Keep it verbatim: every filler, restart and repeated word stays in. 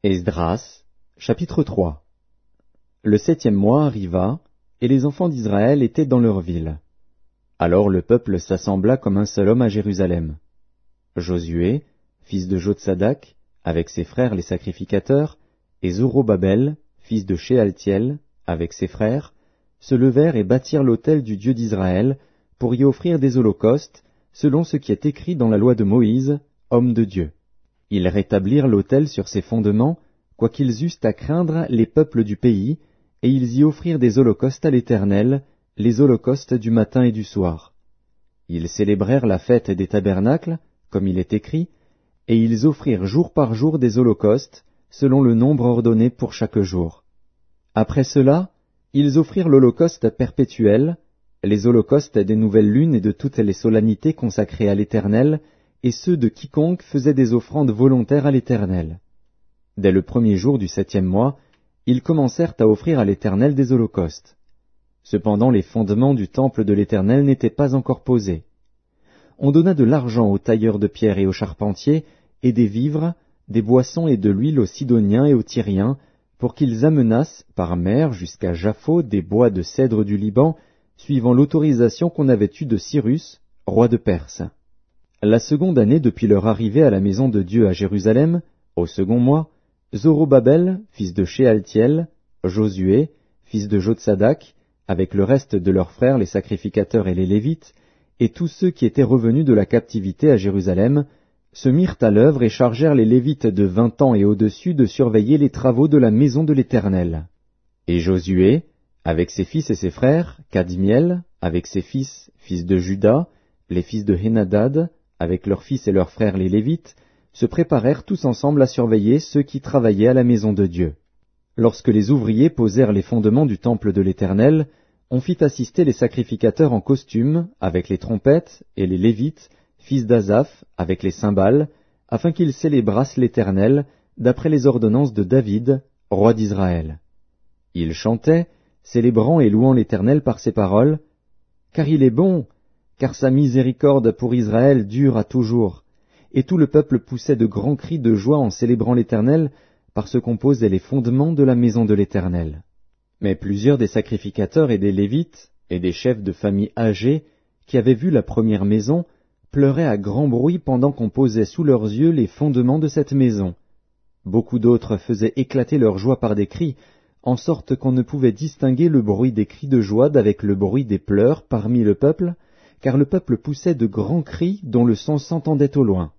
Esdras, chapitre trois. Le septième mois arriva, et les enfants d'Israël étaient dans leur ville. Alors le peuple s'assembla comme un seul homme à Jérusalem. Josué, fils de Jotsadak, avec ses frères les sacrificateurs, et Zorobabel, fils de Shealtiel, avec ses frères, se levèrent et bâtirent l'autel du Dieu d'Israël, pour y offrir des holocaustes, selon ce qui est écrit dans la loi de Moïse, homme de Dieu. Ils rétablirent l'autel sur ses fondements, quoiqu'ils eussent à craindre les peuples du pays, et ils y offrirent des holocaustes à l'Éternel, les holocaustes du matin et du soir. Ils célébrèrent la fête des tabernacles, comme il est écrit, et ils offrirent jour par jour des holocaustes, selon le nombre ordonné pour chaque jour. Après cela, ils offrirent l'holocauste perpétuel, les holocaustes des nouvelles lunes et de toutes les solennités consacrées à l'Éternel, et ceux de quiconque faisait des offrandes volontaires à l'Éternel. Dès le premier jour du septième mois, ils commencèrent à offrir à l'Éternel des holocaustes. Cependant les fondements du temple de l'Éternel n'étaient pas encore posés. On donna de l'argent aux tailleurs de pierre et aux charpentiers, et des vivres, des boissons et de l'huile aux Sidoniens et aux Tyriens, pour qu'ils amenassent par mer jusqu'à Japhos des bois de cèdre du Liban, suivant l'autorisation qu'on avait eue de Cyrus, roi de Perse. La seconde année depuis leur arrivée à la maison de Dieu à Jérusalem, au second mois, Zorobabel, fils de Shealtiel, Josué, fils de Jotsadak, avec le reste de leurs frères les sacrificateurs et les Lévites, et tous ceux qui étaient revenus de la captivité à Jérusalem, se mirent à l'œuvre et chargèrent les Lévites de vingt ans et au-dessus de surveiller les travaux de la maison de l'Éternel. Et Josué, avec ses fils et ses frères, Kadmiel, avec ses fils, fils de Juda, les fils de Henadad, avec leurs fils et leurs frères les Lévites, se préparèrent tous ensemble à surveiller ceux qui travaillaient à la maison de Dieu. Lorsque les ouvriers posèrent les fondements du temple de l'Éternel, on fit assister les sacrificateurs en costume, avec les trompettes, et les Lévites, fils d'Asaph, avec les cymbales, afin qu'ils célébrassent l'Éternel, d'après les ordonnances de David, roi d'Israël. Ils chantaient, célébrant et louant l'Éternel par ces paroles, « Car il est bon, car sa miséricorde pour Israël dure à toujours. » Et tout le peuple poussait de grands cris de joie en célébrant l'Éternel, parce qu'on posait les fondements de la maison de l'Éternel. Mais plusieurs des sacrificateurs et des Lévites, et des chefs de famille âgés, qui avaient vu la première maison, pleuraient à grand bruit pendant qu'on posait sous leurs yeux les fondements de cette maison. Beaucoup d'autres faisaient éclater leur joie par des cris, en sorte qu'on ne pouvait distinguer le bruit des cris de joie d'avec le bruit des pleurs parmi le peuple, car le peuple poussait de grands cris dont le son s'entendait au loin.